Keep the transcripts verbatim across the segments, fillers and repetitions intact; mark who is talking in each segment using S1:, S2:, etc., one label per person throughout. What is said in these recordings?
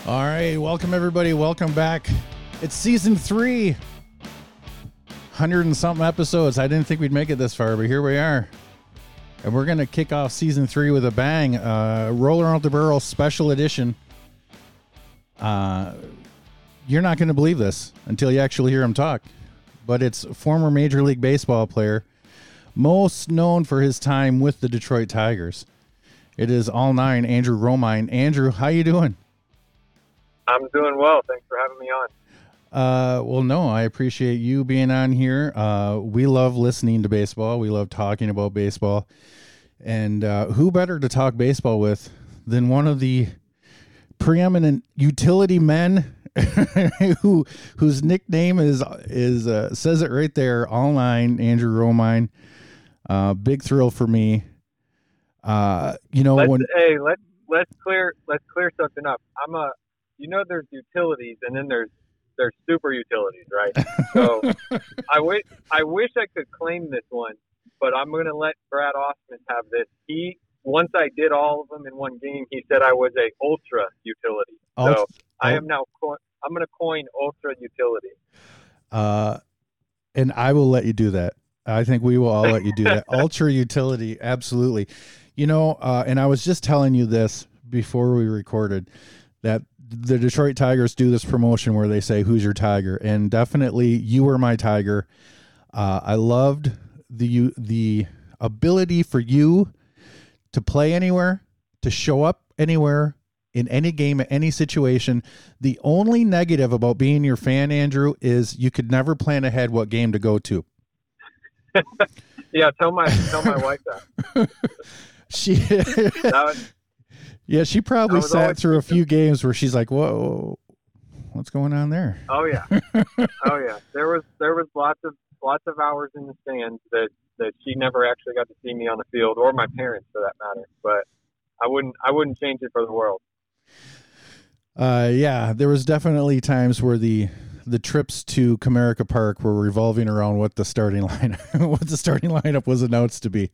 S1: All right, welcome everybody. Welcome back. It's season three, hundred and something episodes. I didn't think we'd make it this far, but here we are. And we're going to kick off season three with a bang. Uh, Roller Out the Barrel special edition. Uh, you're not going to believe this until you actually hear him talk. But it's former Major League Baseball player, most known for his time with the Detroit Tigers. It is all nine, Andrew Romine. Andrew, how you doing?
S2: I'm doing well. Thanks for having me on.
S1: Uh, well, no, I appreciate you being on here. Uh, we love listening to baseball. We love talking about baseball. And uh, who better to talk baseball with than one of the preeminent utility men who whose nickname is is uh, says it right there, all nine, Andrew Romine. Uh, big thrill for me. Uh, you know,
S2: let's,
S1: when
S2: hey, let's let's clear let's clear something up. I'm a You know, there's utilities, and then there's there's super utilities, right? So I wish I wish I could claim this one, but I'm going to let Brad Austin have this. He once I did all of them in one game. He said I was a ultra utility.
S1: Ultra,
S2: so I am now. Co- I'm going to coin ultra utility.
S1: Uh, and I will let you do that. I think we will all let you do that. Ultra utility, absolutely. You know, uh, and I was just telling you this before we recorded that the Detroit Tigers do this promotion where they say, "Who's your Tiger?" And definitely you were my Tiger. Uh, I loved the the ability for you to play anywhere, to show up anywhere, in any game, at any situation. The only negative about being your fan, Andrew, is you could never plan ahead what game to go to.
S2: Yeah, tell my tell my wife that.
S1: She,
S2: that was,
S1: yeah, she probably sat
S2: always,
S1: through a few games where she's like, "Whoa, what's going on there?"
S2: Oh yeah, oh yeah. There was there was lots of lots of hours in the stands that, that she never actually got to see me on the field, or my parents for that matter. But I wouldn't I wouldn't change it for the world.
S1: Uh, yeah, there was definitely times where the the trips to Comerica Park were revolving around what the starting line what the starting lineup was announced to be.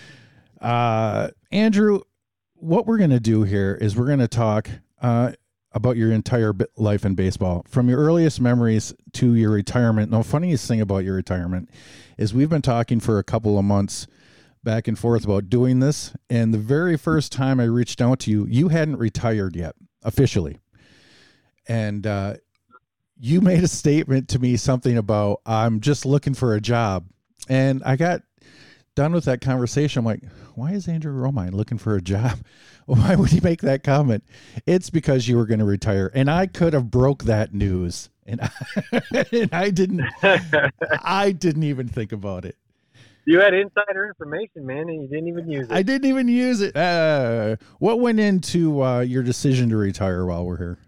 S1: Uh, Andrew, what we're going to do here is we're going to talk uh, about your entire life in baseball, from your earliest memories to your retirement. The funniest thing about your retirement is we've been talking for a couple of months back and forth about doing this. And the very first time I reached out to you, you hadn't retired yet officially. And, uh, you made a statement to me, something about, "I'm just looking for a job." And I got done with that conversation. I'm like, why is Andrew Romine looking for a job? Why would he make that comment? It's because you were going to retire. And I could have broke that news. And I, and I didn't, I didn't even think about it.
S2: You had insider information, man, and you didn't even use it.
S1: I didn't even use it. Uh, what went into uh, your decision to retire while we're here?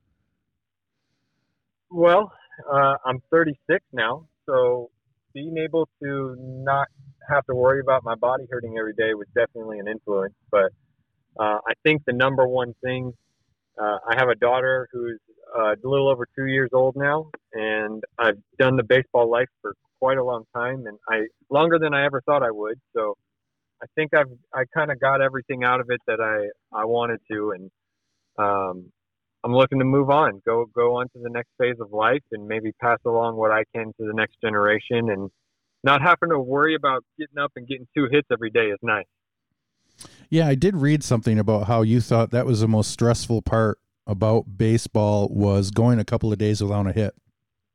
S2: Well, uh, I'm thirty-six now, so being able to not have to worry about my body hurting every day was definitely an influence. But uh, I think the number one thing, uh, I have a daughter who's uh, a little over two years old now, and I've done the baseball life for quite a long time, and I longer than I ever thought I would. So I think I've I kind of got everything out of it that I, I wanted to, and um, I'm looking to move on, go go on to the next phase of life, and maybe pass along what I can to the next generation. And not having to worry about getting up and getting two hits every day is nice.
S1: Yeah, I did read something about how you thought that was the most stressful part about baseball, was going a couple of days without a hit.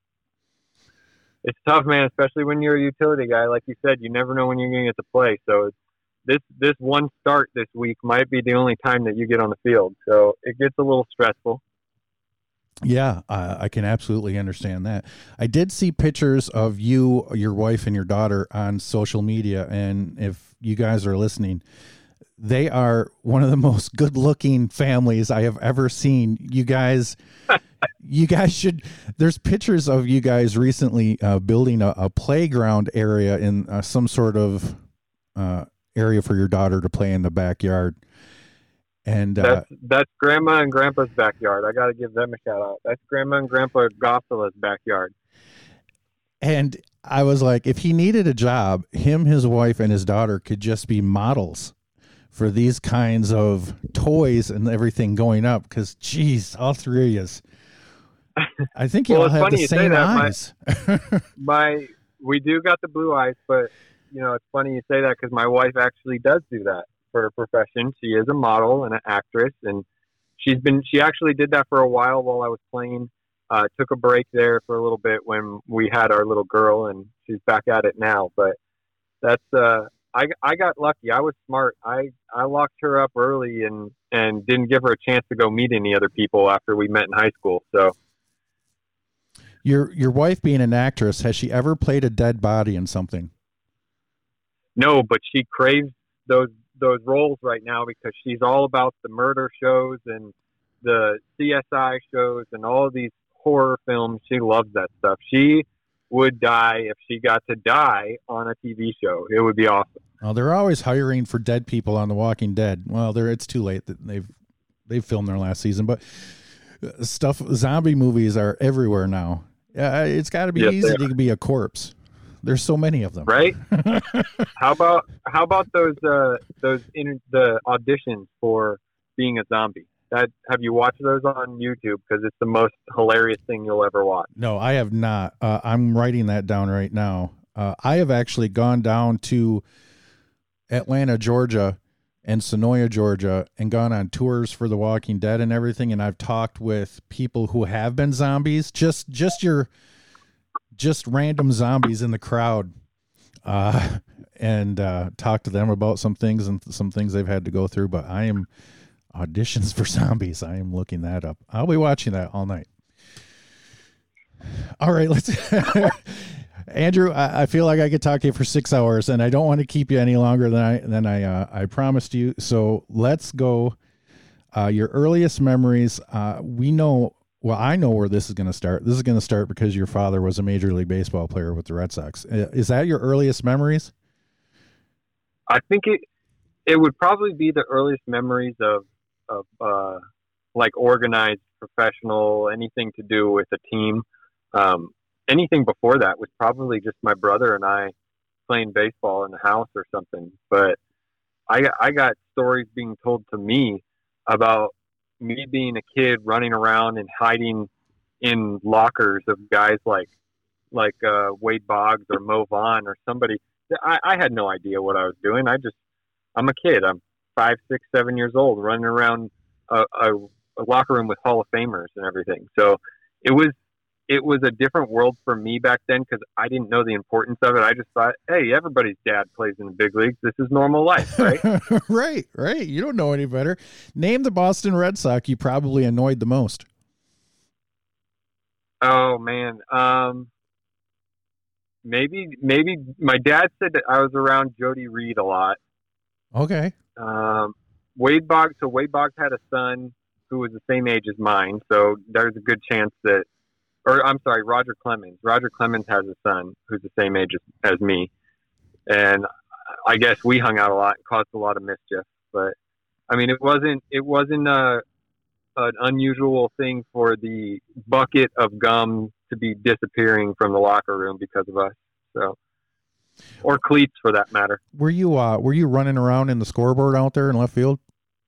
S2: It's tough, man, especially when you're a utility guy. Like you said, you never know when you're going to get to play. So this this one start this week might be the only time that you get on the field. So it gets a little stressful.
S1: Yeah, uh, I can absolutely understand that. I did see pictures of you, your wife, and your daughter on social media. And if you guys are listening, they are one of the most good-looking families I have ever seen. You guys, you guys should. There's pictures of you guys recently uh, building a, a playground area in uh, some sort of uh, area for your daughter to play in the backyard. And uh,
S2: that's that's Grandma and Grandpa's backyard. I got to give them a shout out. That's Grandma and Grandpa Gossela's backyard.
S1: And I was like, if he needed a job, him, his wife, and his daughter could just be models for these kinds of toys and everything going up, because geez, all three of us, I think you
S2: well,
S1: all have the
S2: you
S1: same
S2: that.
S1: eyes.
S2: My, my we do got the blue eyes, but you know, it's funny you say that because my wife actually does do that for a profession. She is a model and an actress, and she's been she actually did that for a while while I was playing. Uh, took a break there for a little bit when we had our little girl, and she's back at it now. But that's uh, I I got lucky. I was smart. I I locked her up early and and didn't give her a chance to go meet any other people after we met in high school. So.
S1: Your your wife being an actress, has she ever played a dead body in something?
S2: No, but she craves those those roles right now because she's all about the murder shows and the C S I shows and all of these horror films. She loves that stuff. She would die if she got to die on a T V show. It would be awesome.
S1: Oh, they're always hiring for dead people on The Walking Dead. Well, they're it's too late that they've they've filmed their last season, but stuff zombie movies are everywhere now. Yeah, it's got to be
S2: yes,
S1: easy to be a corpse. There's so many of them,
S2: right? how about how about those uh, those in the auditions for being a zombie? That have you watched those on YouTube? Because it's the most hilarious thing you'll ever watch.
S1: No, I have not. Uh, I'm writing that down right now. Uh, I have actually gone down to Atlanta, Georgia, and Sonoya, Georgia, and gone on tours for The Walking Dead and everything. And I've talked with people who have been zombies, just, just your, just random zombies in the crowd, uh, and, uh, talked to them about some things and some things they've had to go through. But I am auditions for zombies. I am looking that up. I'll be watching that all night. All right, let's, Andrew, I, I feel like I could talk to you for six hours, and I don't want to keep you any longer than I than I uh, I promised you. So let's go. Uh, your earliest memories. Uh, we know. Well, I know where this is going to start. This is going to start because your father was a Major League Baseball player with the Red Sox. Is that your earliest memories?
S2: I think it it would probably be the earliest memories of of uh, like organized professional, anything to do with a team. Um, anything before that was probably just my brother and I playing baseball in the house or something. But I, I got stories being told to me about me being a kid running around and hiding in lockers of guys like like uh, Wade Boggs or Mo Vaughn or somebody. I, I had no idea what I was doing. I just, I'm a kid. I'm five, six, seven years old running around a, a, a locker room with Hall of Famers and everything. So it was, It was a different world for me back then because I didn't know the importance of it. I just thought, hey, everybody's dad plays in the big leagues. This is normal life, right?
S1: right, right. You don't know any better. Name the Boston Red Sox you probably annoyed the most.
S2: Oh, man. Um, maybe maybe my dad said that I was around Jody Reed a lot.
S1: Okay.
S2: Um, Wade Boggs, so Wade Boggs had a son who was the same age as mine, so there's a good chance that Or I'm sorry, Roger Clemens. Roger Clemens has a son who's the same age as, as me, and I guess we hung out a lot and caused a lot of mischief. But I mean, it wasn't it wasn't a, an unusual thing for the bucket of gum to be disappearing from the locker room because of us. So, or cleats for that matter.
S1: Were you uh, were you running around in the scoreboard out there in left field?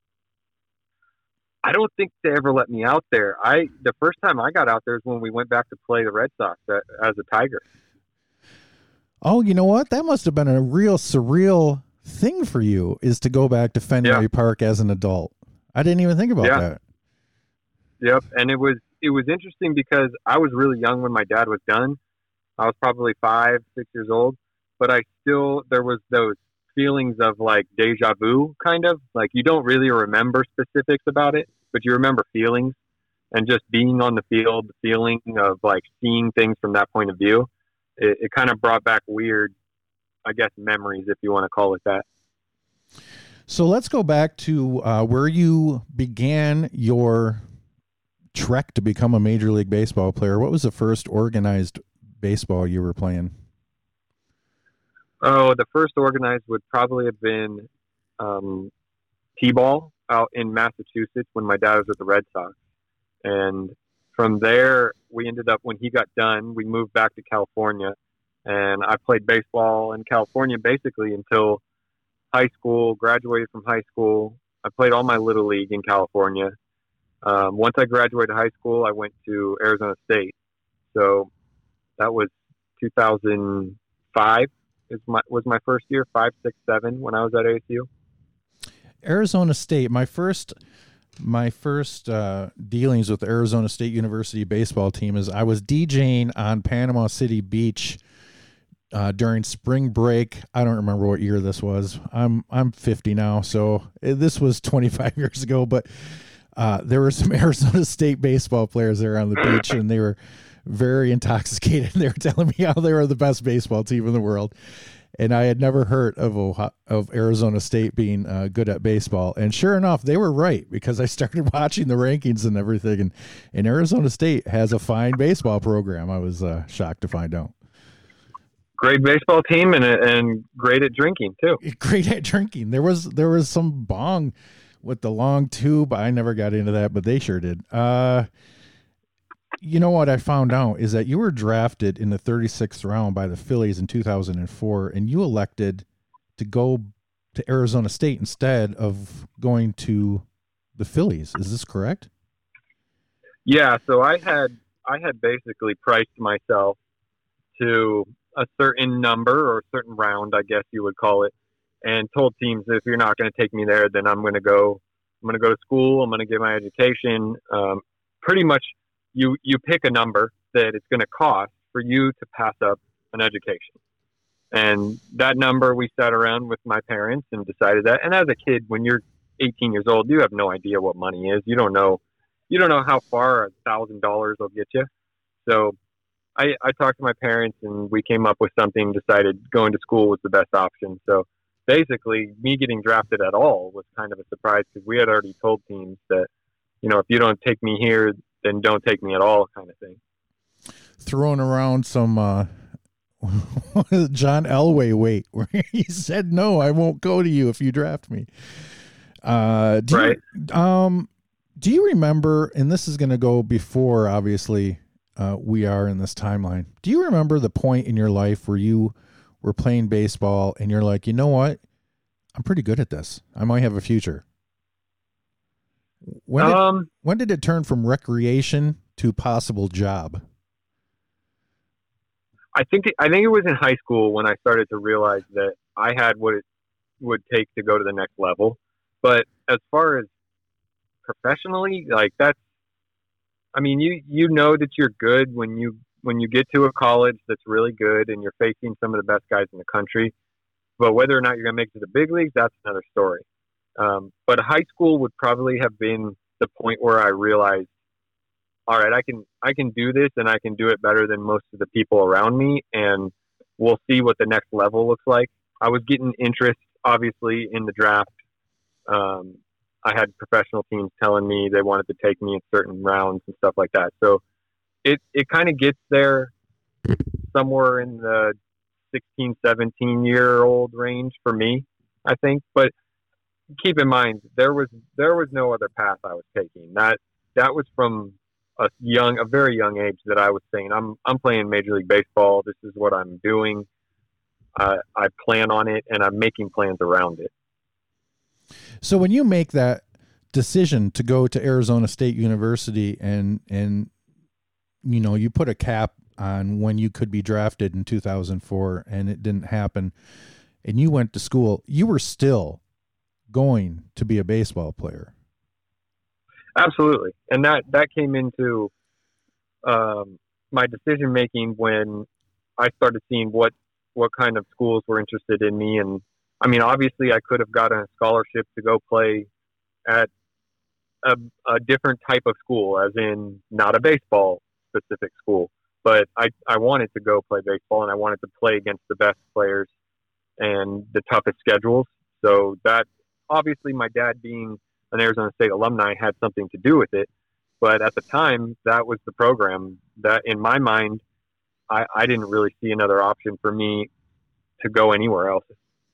S2: I don't think they ever let me out there. I the first time I got out there is when we went back to play the Red Sox as a Tiger.
S1: Oh, you know what? That must have been a real surreal thing for you, is to go back to Fenway
S2: yeah.
S1: Park as an adult. I didn't even think about
S2: yeah.
S1: that.
S2: Yep, and it was it was interesting because I was really young when my dad was done. I was probably five, six years old, but I still there was those feelings of like deja vu, kind of like you don't really remember specifics about it, but you remember feelings, and just being on the field, the feeling of like seeing things from that point of view. It, it kind of brought back weird, I guess, memories, if you want to call it that.
S1: So let's go back to uh, where you began your trek to become a Major League Baseball player. What was the first organized baseball you were playing?
S2: Oh, the first organized would probably have been um, T-ball out in Massachusetts when my dad was at the Red Sox. And from there, we ended up, when he got done, we moved back to California. And I played baseball in California basically until high school, graduated from high school. I played all my little league in California. Um, once I graduated high school, I went to Arizona State. So that was two thousand five is my, was my first year, five, six, seven when I was at A S U.
S1: Arizona State, my first my first uh, dealings with the Arizona State University baseball team is I was DJing on Panama City Beach uh, during spring break. I don't remember what year this was. I'm I'm fifty now, so this was twenty-five years ago, but uh, there were some Arizona State baseball players there on the beach, and they were very intoxicated. They were telling me how they were the best baseball team in the world. And I had never heard of Ohio, of Arizona State being uh, good at baseball. And sure enough, they were right, because I started watching the rankings and everything. And, and Arizona State has a fine baseball program. I was uh, shocked to find out.
S2: Great baseball team and and great at drinking too.
S1: Great at drinking. There was there was some bong with the long tube. I never got into that, but they sure did. Uh, You know what I found out is that you were drafted in the thirty-sixth round by the Phillies in two thousand four, and you elected to go to Arizona State instead of going to the Phillies. Is this correct?
S2: Yeah. So I had, I had basically priced myself to a certain number or a certain round, I guess you would call it, and told teams, if you're not going to take me there, then I'm going to go, I'm going to go to school. I'm going to get my education. Um, pretty much, You you pick a number that it's going to cost for you to pass up an education. And that number we sat around with my parents and decided that. And as a kid, when you're eighteen years old, you have no idea what money is. You don't know, you don't know how far a thousand dollars will get you. So I, I talked to my parents and we came up with something, decided going to school was the best option. So basically me getting drafted at all was kind of a surprise, because we had already told teams that, you know, if you don't take me here, then don't take me at all, kind of thing.
S1: Throwing around some uh, John Elway weight, where he said, no, I won't go to you if you draft me. Uh, do
S2: right.
S1: You, um, do you remember, and this is going to go before, obviously, uh, we are in this timeline. Do you remember the point in your life where you were playing baseball and you're like, you know what? I'm pretty good at this. I might have a future. When did, um, when did it turn from recreation to possible job?
S2: I think it, I think it was in high school when I started to realize that I had what it would take to go to the next level. But as far as professionally, like that's, I mean, you you know that you're good when you when you get to a college that's really good and you're facing some of the best guys in the country. But whether or not you're going to make it to the big leagues, that's another story. Um, but high school would probably have been the point where I realized, all right, I can, I can do this and I can do it better than most of the people around me. And we'll see what the next level looks like. I was getting interest, obviously, in the draft. Um, I had professional teams telling me they wanted to take me in certain rounds and stuff like that. So it, it kind of gets there somewhere in the sixteen, seventeen year old range for me, I think. But keep in mind, there was there was no other path I was taking. That that was from a young, a very young age that I was saying, I'm I'm playing Major League Baseball. This is what I'm doing. Uh, I plan on it, and I'm making plans around it.
S1: So when you make that decision to go to Arizona State University, and and you know you put a cap on when you could be drafted in two thousand four, and it didn't happen, and you went to school, you were still going to be a baseball player.
S2: Absolutely. And that, that came into um, my decision making when I started seeing what, what kind of schools were interested in me. And I mean, obviously I could have gotten a scholarship to go play at a, a different type of school, as in not a baseball specific school, but I, I wanted to go play baseball, and I wanted to play against the best players and the toughest schedules. So that, obviously, my dad being an Arizona State alumni had something to do with it. But at the time, that was the program that, in my mind, I, I didn't really see another option for me to go anywhere else.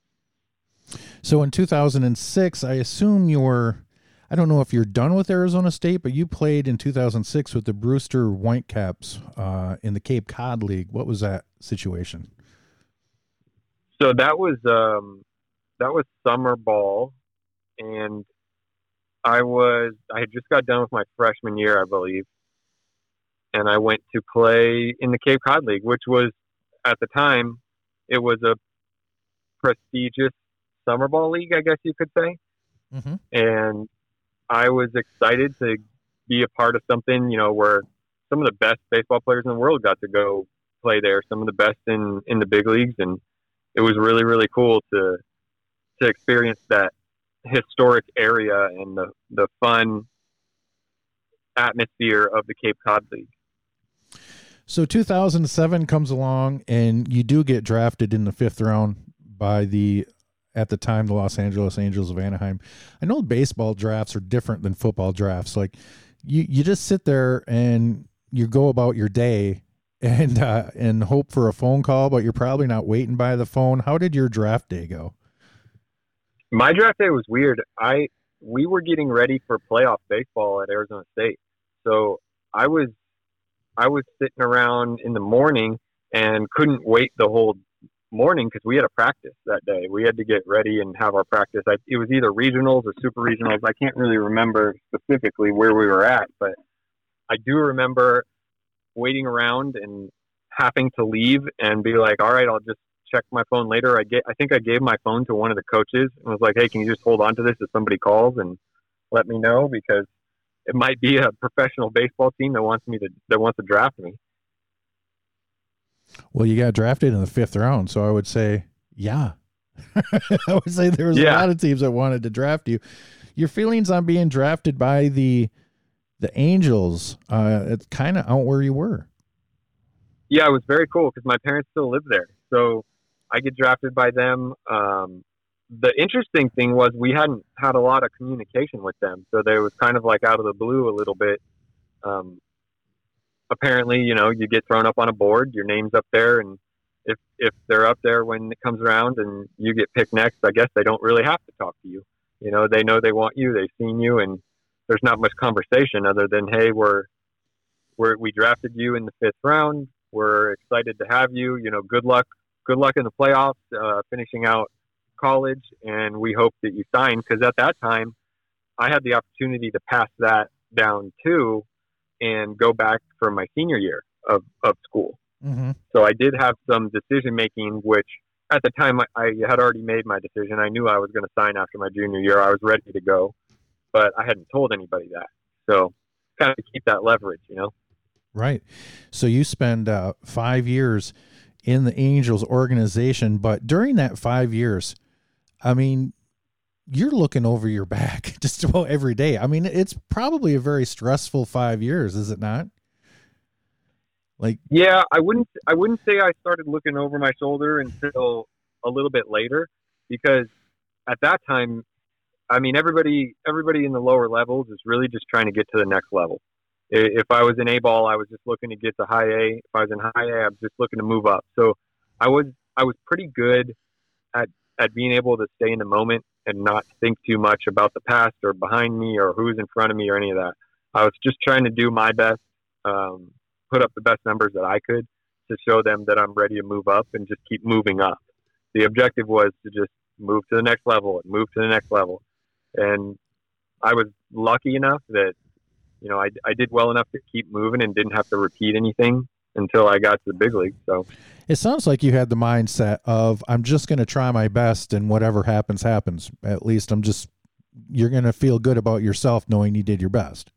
S1: So in two thousand six, I assume you're, I don't know if you're done with Arizona State, but you played in two thousand six with the Brewster Whitecaps uh, in the Cape Cod League. What was that situation?
S2: So that was... Um, that was summer ball, and I was I had just got done with my freshman year, I believe, and I went to play in the Cape Cod League, which was at the time it was a prestigious summer ball league, I guess you could say.
S1: Mm-hmm.
S2: And I was excited to be a part of something, you know, where some of the best baseball players in the world got to go play there, some of the best in, in the big leagues. And it was really, really cool to to experience that historic area and the, the fun atmosphere of the Cape Cod League.
S1: So two thousand seven comes along, and you do get drafted in the fifth round by the, at the time, the Los Angeles Angels of Anaheim. I know baseball drafts are different than football drafts. Like you, you just sit there and you go about your day and, uh, and hope for a phone call, but you're probably not waiting by the phone. How did your draft day go?
S2: My draft day was weird. I, we were getting ready for playoff baseball at Arizona State. So I was, I was sitting around in the morning and couldn't wait the whole morning because we had a practice that day. We had to get ready and have our practice. I, it was either regionals or super regionals. I can't really remember specifically where we were at, but I do remember waiting around and having to leave and be like, all right, I'll just check my phone later. I get, I think I gave my phone to one of the coaches and was like, hey, can you just hold on to this if somebody calls and let me know, because it might be a professional baseball team that wants me to, that wants to draft me.
S1: Well, you got drafted in the fifth round, so I would say, yeah. I would say there was
S2: yeah.
S1: a lot of teams that wanted to draft you. Your feelings on being drafted by the the Angels, uh, it's kind of out where you were.
S2: Yeah, it was very cool because my parents still live there, so I get drafted by them. Um, the interesting thing was we hadn't had a lot of communication with them, so they was kind of like out of the blue a little bit. Um, apparently, you know, you get thrown up on a board, your name's up there, and if if they're up there when it comes around and you get picked next, I guess they don't really have to talk to you. You know, they know they want you, they've seen you, and there's not much conversation other than, hey, we're we're we drafted you in the fifth round. We're excited to have you. You know, good luck, good luck in the playoffs, uh, finishing out college, and we hope that you sign. Because at that time, I had the opportunity to pass that down too and go back for my senior year of, of school.
S1: Mm-hmm.
S2: So I did have some decision making, which at the time I, I had already made my decision. I knew I was going to sign after my junior year. I was ready to go, but I hadn't told anybody that. So kind of to keep that leverage, you know?
S1: Right. So you spend uh, five years in the Angels organization, but during that five years, I mean, you're looking over your back just about every day. I mean, it's probably a very stressful five years, is it not? Like,
S2: yeah, I wouldn't, I wouldn't say I started looking over my shoulder until a little bit later, because at that time, I mean, everybody, everybody in the lower levels is really just trying to get to the next level. If I was in A ball, I was just looking to get to high A. If I was in high A, I was just looking to move up. So I was, I was pretty good at, at being able to stay in the moment and not think too much about the past or behind me or who's in front of me or any of that. I was just trying to do my best, um, put up the best numbers that I could to show them that I'm ready to move up and just keep moving up. The objective was to just move to the next level and move to the next level. And I was lucky enough that, you know, I, I did well enough to keep moving and didn't have to repeat anything until I got to the big league. So
S1: it sounds like you had the mindset of, I'm just going to try my best and whatever happens, happens. At least I'm just, you're going to feel good about yourself knowing you did your best.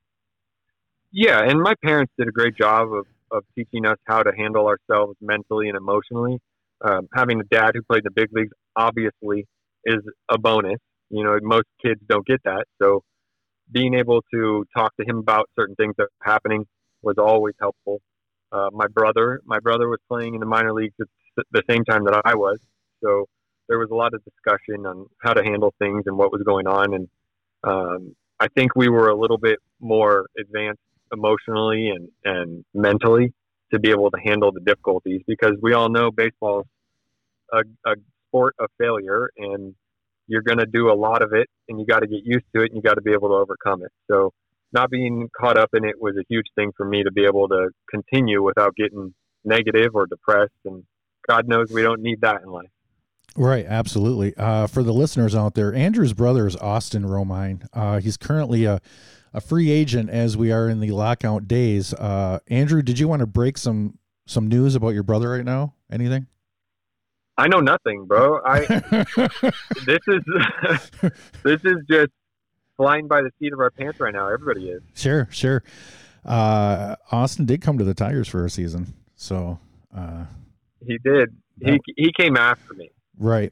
S2: Yeah. And my parents did a great job of, of teaching us how to handle ourselves mentally and emotionally. Um, having a dad who played in the big leagues obviously is a bonus. You know, most kids don't get that. So being able to talk to him about certain things that were happening was always helpful. Uh, my brother, my brother was playing in the minor leagues at the same time that I was. So there was a lot of discussion on how to handle things and what was going on. And um, I think we were a little bit more advanced emotionally and, and mentally to be able to handle the difficulties, because we all know baseball is a, a sport of failure, and you're going to do a lot of it, and you got to get used to it, and you got to be able to overcome it. So not being caught up in it was a huge thing for me to be able to continue without getting negative or depressed. And God knows we don't need that in life.
S1: Right, absolutely. Uh, for the listeners out there, Andrew's brother is Austin Romine. Uh, he's currently a, a free agent as we are in the lockout days. Uh, Andrew, did you want to break some some news about your brother right now? Anything?
S2: I know nothing, bro. I this is this is just flying by the seat of our pants right now. Everybody is.
S1: Sure, sure. Uh, Austin did come to the Tigers for a season, so uh,
S2: he did. He he came after me.
S1: Right.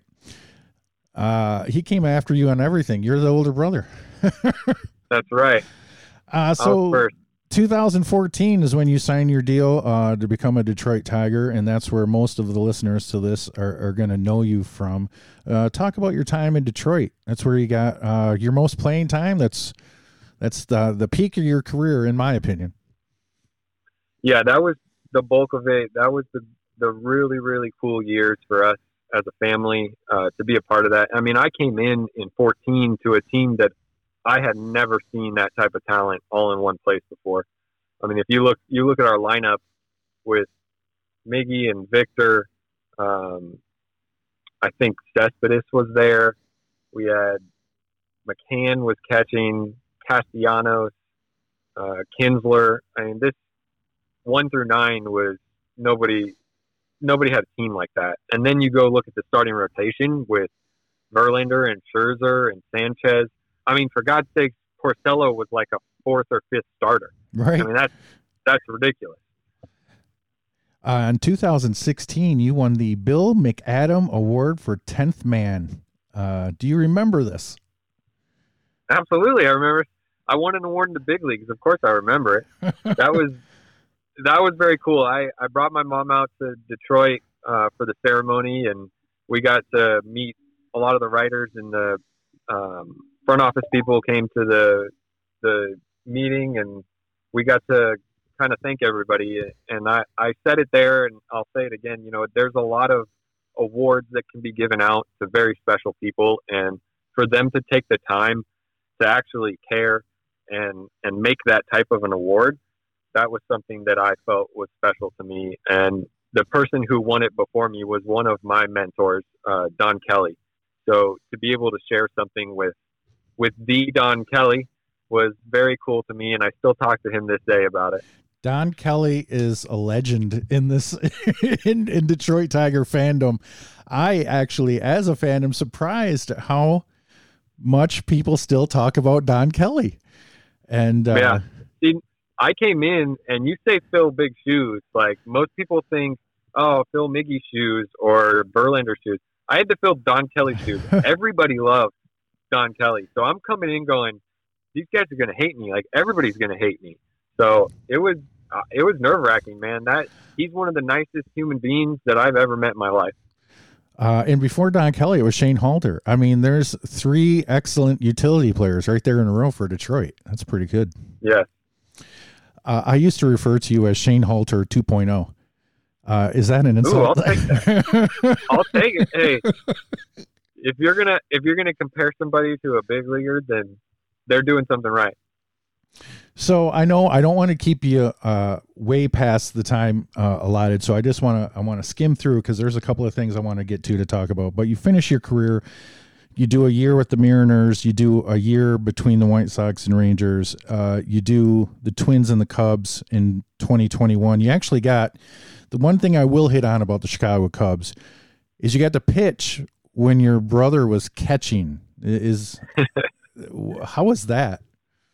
S1: Uh, he came after you on everything. You're the older brother.
S2: That's right.
S1: Uh, so two thousand fourteen is when you signed your deal uh, to become a Detroit Tiger, and that's where most of the listeners to this are, are going to know you from. Uh, talk about your time in Detroit. That's where you got uh, your most playing time. That's that's the the peak of your career, in my opinion.
S2: Yeah, that was the bulk of it. That was the the really, really cool years for us as a family uh, to be a part of that. I mean, I came in in fourteen to a team that I had never seen that type of talent all in one place before. I mean, if you look, you look at our lineup with Miggy and Victor, um, I think Cespedes was there. We had McCann was catching, Castellanos, uh, Kinsler. I mean, this one through nine was nobody, nobody had a team like that. And then you go look at the starting rotation with Verlander and Scherzer and Sanchez. I mean, for God's sake, Porcello was like a fourth or fifth starter.
S1: Right.
S2: I mean, that's, that's ridiculous.
S1: Uh, in two thousand sixteen, you won the Bill McAdam Award for tenth Man. Uh, do you remember this?
S2: Absolutely. I remember. I won an award in the big leagues. Of course I remember it. That was, that was very cool. I, I brought my mom out to Detroit uh, for the ceremony, and we got to meet a lot of the writers and the um, front office people came to the the meeting, and we got to kind of thank everybody. And I, I said it there, and I'll say it again. You know, there's a lot of awards that can be given out to very special people, and for them to take the time to actually care and and make that type of an award, that was something that I felt was special to me. And the person who won it before me was one of my mentors, uh, Don Kelly. So to be able to share something with with the Don Kelly was very cool to me, and I still talk to him this day about it.
S1: Don Kelly is a legend in this in, in Detroit Tiger fandom. I actually, as a fan, am surprised at how much people still talk about Don Kelly. And uh,
S2: yeah, See, I came in, and you say Phil Big Shoes, like most people think, oh, Phil Miggy shoes or Verlander shoes. I had to fill Don Kelly shoes. Everybody loved Don Kelly, so I'm coming in going, these guys are going to hate me. Like everybody's going to hate me. So it was uh, it was nerve wracking, man. That he's one of the nicest human beings that I've ever met in my life.
S1: Uh, and before Don Kelly, it was Shane Halter. I mean, there's three excellent utility players right there in a row for Detroit. That's pretty good.
S2: Yeah.
S1: Uh, I used to refer to you as Shane Halter two point oh. Uh, is that an insult?
S2: Ooh, I'll take that. I'll take it. Hey, if you're gonna if you're gonna compare somebody to a big leaguer, then they're doing something right.
S1: So I know I don't want to keep you uh, way past the time uh, allotted. So I just want to I want to skim through because there's a couple of things I want to get to to talk about. But you finish your career, you do a year with the Mariners, you do a year between the White Sox and Rangers, uh, you do the Twins and the Cubs in twenty twenty-one. You actually got the one thing I will hit on about the Chicago Cubs is you got to pitch when your brother was catching. Is how was that?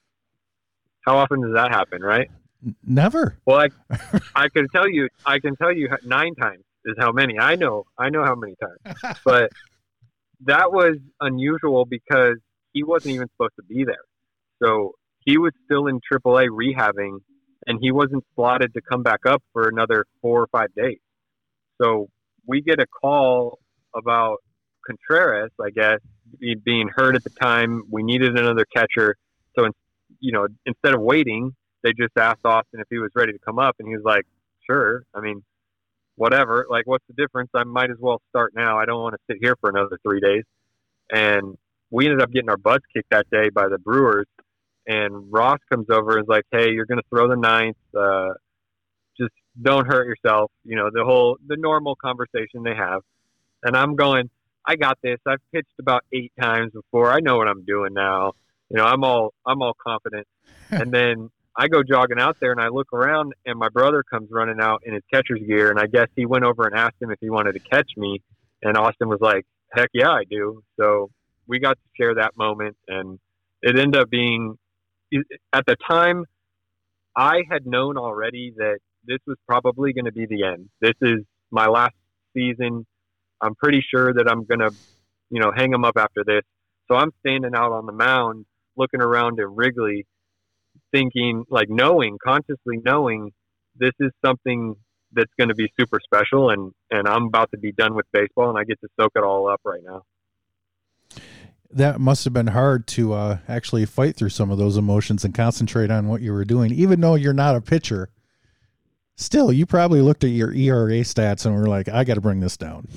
S2: How often does that happen, right?
S1: Never.
S2: Well, I, I can tell you, I can tell you nine times is how many. I know, I know how many times. But that was unusual because he wasn't even supposed to be there. So he was still in triple A rehabbing, and he wasn't slotted to come back up for another four or five days. So we get a call about Contreras, I guess, being hurt at the time. We needed another catcher. So in, you know, instead of waiting, they just asked Austin if he was ready to come up, and he was like, sure. I mean, whatever. Like, what's the difference? I might as well start now. I don't want to sit here for another three days. And we ended up getting our butts kicked that day by the Brewers. And Ross comes over and is like, hey, you're going to throw the ninth. Uh, just don't hurt yourself. You know, the whole, the normal conversation they have. And I'm going, I got this. I've pitched about eight times before. I know what I'm doing now. You know, I'm all I'm all confident. And then I go jogging out there and I look around and my brother comes running out in his catcher's gear. And I guess he went over and asked him if he wanted to catch me. And Austin was like, heck yeah, I do. So we got to share that moment. And it ended up being, at the time, I had known already that this was probably going to be the end. This is my last season. I'm pretty sure that I'm going to, you know, hang him up after this. So I'm standing out on the mound, looking around at Wrigley, thinking, like knowing, consciously knowing this is something that's going to be super special, and, and I'm about to be done with baseball and I get to soak it all up right now.
S1: That must have been hard to uh, actually fight through some of those emotions and concentrate on what you were doing, even though you're not a pitcher. Still, you probably looked at your E R A stats and were like, I got to bring this down.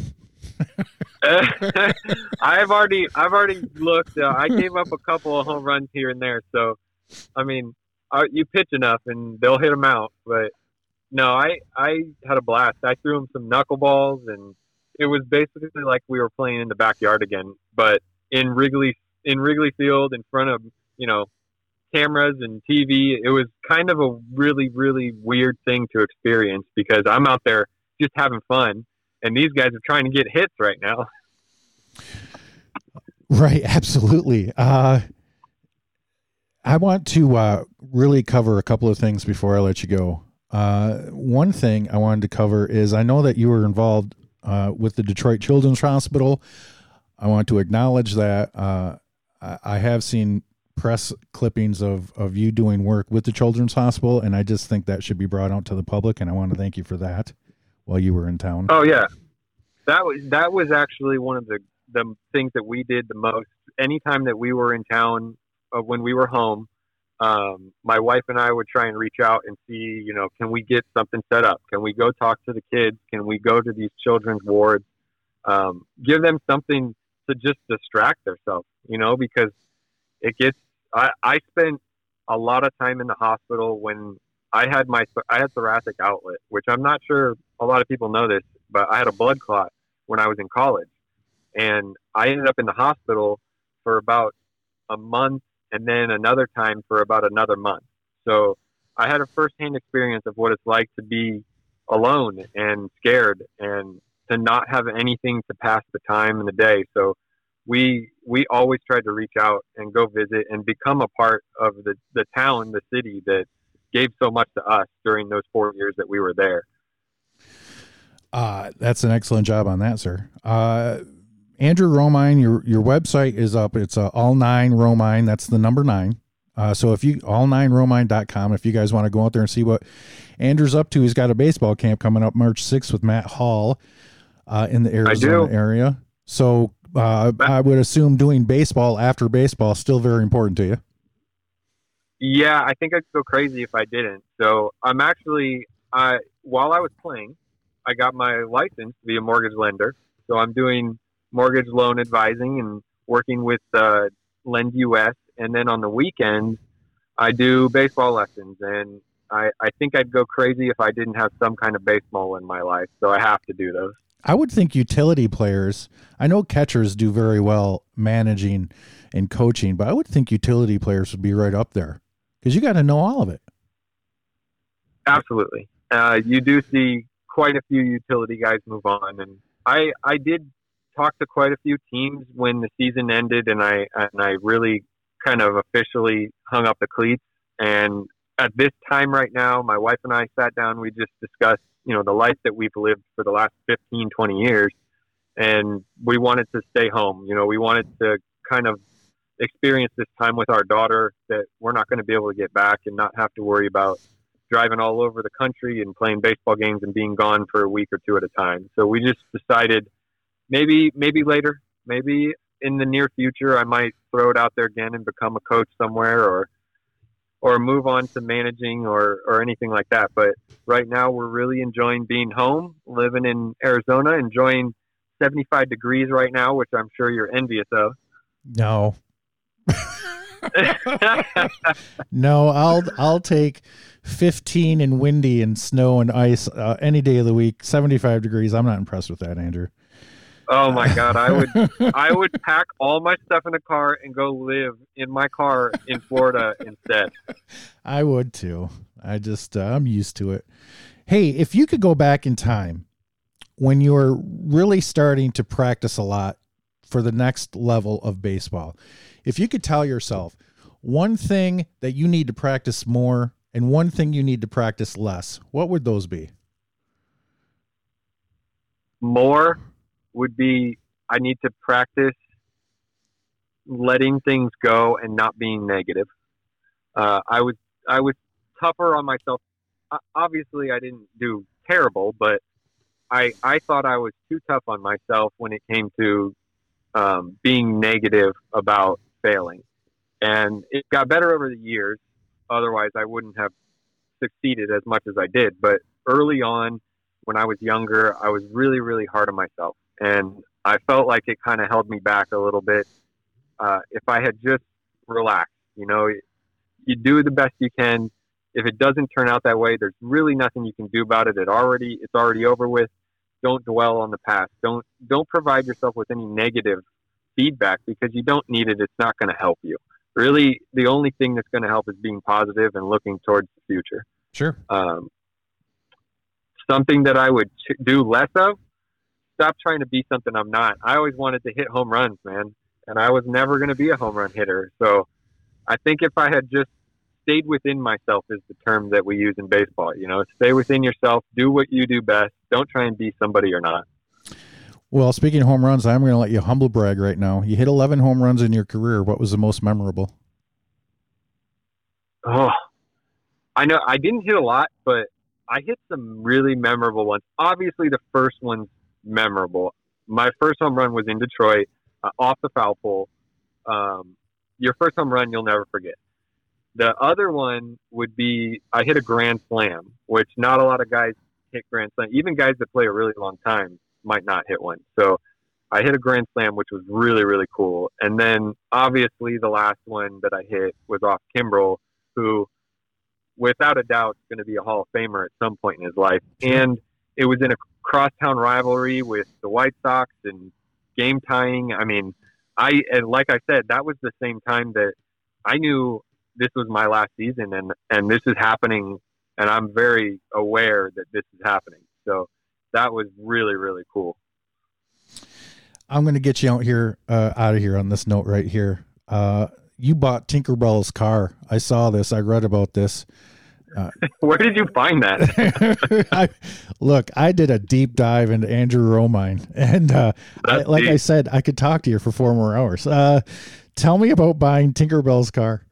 S2: I've already, I've already looked. Uh, I gave up a couple of home runs here and there. So, I mean, I, you pitch enough and they'll hit them out. But no, I, I had a blast. I threw them some knuckleballs, and it was basically like we were playing in the backyard again, but in Wrigley, in Wrigley Field, in front of, you know, cameras and T V. It was kind of a really, really weird thing to experience because I'm out there just having fun, and these guys are trying to get hits right now.
S1: Right. Absolutely. Uh, I want to uh, really cover a couple of things before I let you go. Uh, one thing I wanted to cover is I know that you were involved uh, with the Detroit Children's Hospital. I want to acknowledge that uh, I have seen press clippings of, of you doing work with the Children's Hospital, and I just think that should be brought out to the public, and I want to thank you for that while you were in town.
S2: Oh, yeah. That was that was actually one of the, the things that we did the most. Anytime that we were in town, uh, when we were home, um, my wife and I would try and reach out and see, you know, can we get something set up? Can we go talk to the kids? Can we go to these children's wards? Um, give them something to just distract themselves, you know, because it gets, I, I spent a lot of time in the hospital when I had my, I had thoracic outlet, which I'm not sure a lot of people know this, but I had a blood clot when I was in college, and I ended up in the hospital for about a month and then another time for about another month. So I had a firsthand experience of what it's like to be alone and scared and to not have anything to pass the time in the day. So we we always tried to reach out and go visit and become a part of the, the town, the city that gave so much to us during those four years that we were there.
S1: Uh, that's an excellent job on that, sir. Uh, Andrew Romine, your your website is up. It's uh, all nine Romine. That's the number nine. Uh, so if you, all nine romine dot com, if you guys want to go out there and see what Andrew's up to, he's got a baseball camp coming up March sixth with Matt Hall uh, in the Arizona area. So uh, I would assume doing baseball after baseball is still very important to you.
S2: Yeah, I think I'd go crazy if I didn't. So I'm actually, uh, while I was playing, I got my license to be a mortgage lender. So I'm doing mortgage loan advising and working with uh, Lend U S. And then on the weekends, I do baseball lessons. And I, I think I'd go crazy if I didn't have some kind of baseball in my life. So I have to do those.
S1: I would think utility players, I know catchers do very well managing and coaching, but I would think utility players would be right up there because you got to know all of it.
S2: Absolutely. Uh, you do see quite a few utility guys move on. And I, I did talk to quite a few teams when the season ended, and I, and I really kind of officially hung up the cleats. And at this time right now, my wife and I sat down, we just discussed, you know, the life that we've lived for the last fifteen, twenty years. And we wanted to stay home. You know, we wanted to kind of experience this time with our daughter that we're not going to be able to get back, and not have to worry about driving all over the country and playing baseball games and being gone for a week or two at a time. So we just decided maybe, maybe later, maybe in the near future, I might throw it out there again and become a coach somewhere, or, or move on to managing or, or anything like that. But right now we're really enjoying being home, living in Arizona, enjoying seventy-five degrees right now, which I'm sure you're envious of.
S1: No, no, I'll, I'll take fifteen and windy and snow and ice uh, any day of the week. seventy-five degrees. I'm not impressed with that, Andrew.
S2: Oh my God, I would I would pack all my stuff in a car and go live in my car in Florida instead.
S1: I would too. I just uh, I'm used to it. Hey, if you could go back in time when you were really starting to practice a lot for the next level of baseball, if you could tell yourself one thing that you need to practice more and one thing you need to practice less, what would those be?
S2: More would be I need to practice letting things go and not being negative. Uh, I was I was tougher on myself. Obviously, I didn't do terrible, but I I thought I was too tough on myself when it came to um, being negative about failing. And it got better over the years. Otherwise, I wouldn't have succeeded as much as I did. But early on, when I was younger, I was really, really hard on myself. And I felt like it kind of held me back a little bit. Uh, if I had just relaxed, you know, you do the best you can. If it doesn't turn out that way, there's really nothing you can do about it. It already, it's already over with. Don't dwell on the past. Don't, don't provide yourself with any negative feedback because you don't need it. It's not going to help you. Really, the only thing that's going to help is being positive and looking towards the future.
S1: Sure.
S2: Um, something that I would ch- do less of, stop trying to be something I'm not. I always wanted to hit home runs, man, and I was never going to be a home run hitter. So I think if I had just stayed within myself is the term that we use in baseball. You know, stay within yourself, do what you do best. Don't try and be somebody you're not.
S1: Well, speaking of home runs, I'm going to let you humble brag right now. You hit eleven home runs in your career. What was the most memorable?
S2: Oh, I know I didn't hit a lot, but I hit some really memorable ones. Obviously, the first one's memorable. My first home run was in Detroit, uh, off the foul pole. Um, your first home run, you'll never forget. The other one would be I hit a grand slam, which not a lot of guys hit grand slam. Even guys that play a really long time might not hit one. So I hit a grand slam, which was really, really cool. And then obviously the last one that I hit was off Kimbrel, who without a doubt is going to be a Hall of Famer at some point in his life. And it was in a crosstown rivalry with the White Sox and game tying. I mean, I, and like I said, that was the same time that I knew this was my last season and, and this is happening. And I'm very aware that this is happening. So that was really, really cool.
S1: I'm going to get you out here, uh, out of here on this note right here. Uh, you bought Tinkerbell's car. I saw this. I read about this. Uh,
S2: Where did you find that?
S1: I, look, I did a deep dive into Andrew Romine, and uh, I, like deep. I said, I could talk to you for four more hours. Uh, tell me about buying Tinkerbell's car.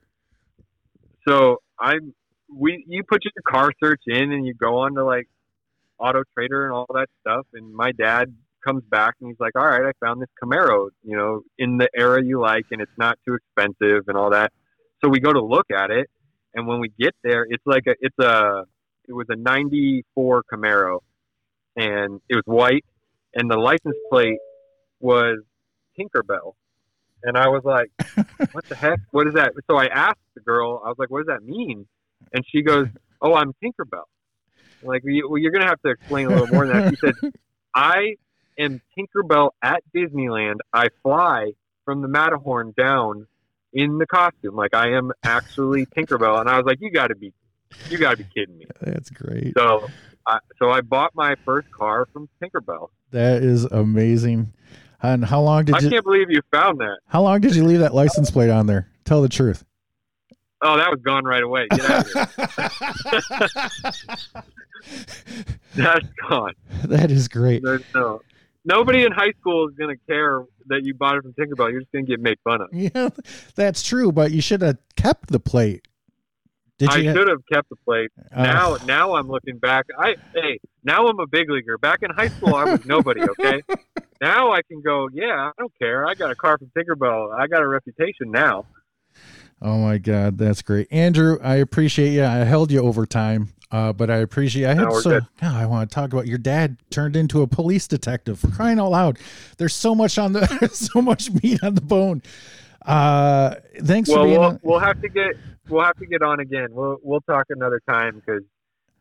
S2: So I'm we you put your car search in, and you go on to like Auto Trader and all that stuff. And my dad comes back and he's like, "All right, I found this Camaro, you know, in the era you like, and it's not too expensive and all that." So we go to look at it. And when we get there, it's like a, it's a, it was a ninety-four Camaro, and it was white, and the license plate was Tinkerbell. And I was like, what the heck? What is that? So I asked the girl, I was like, what does that mean? And she goes, oh, I'm Tinkerbell. I'm like, well, you're going to have to explain a little more than that. She said, I am Tinkerbell at Disneyland. I fly from the Matterhorn down in the costume. Like, I am actually Tinkerbell. And I was like, you gotta be, you gotta be kidding me.
S1: That's great.
S2: So, I, so I bought my first car from Tinkerbell.
S1: That is amazing. And how long did
S2: I
S1: you,
S2: I can't believe you found that.
S1: How long did you leave that license plate on there? Tell the truth.
S2: Oh, that was gone right away. Get out of here. That's gone.
S1: That is great.
S2: There's no, nobody in high school is going to care that you bought it from Tinkerbell. You're just going to get made fun of.
S1: Yeah, that's true, but you should have kept the plate. Did you
S2: I should have kept the plate.
S1: Uh,
S2: now, now I'm looking back. I hey, now I'm a big leaguer. Back in high school, I was nobody. Okay, now I can go. Yeah, I don't care. I got a car from Tinkerbell. I got a reputation now.
S1: Oh my God, that's great, Andrew. I appreciate you. I held you over time, uh, but I appreciate. I had
S2: no,
S1: so. Now I want to talk about your dad turned into a police detective. For crying out loud! There's so much on the so much meat on the bone. Uh, thanks
S2: well,
S1: for being.
S2: We'll,
S1: on.
S2: we'll have to get we'll have to get on again. We'll we'll talk another time because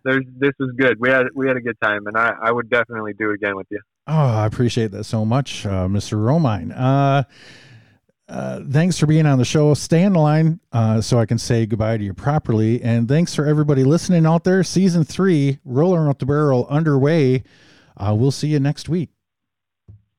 S2: there's this was good. We had we had a good time, and I, I would definitely do it again with you.
S1: Oh, I appreciate that so much, uh, Mister Romine. Uh, uh, thanks for being on the show. Stay on the line uh, so I can say goodbye to you properly. And thanks for everybody listening out there. Season three, Rolling Up the Barrel, underway. Uh, we'll see you next week.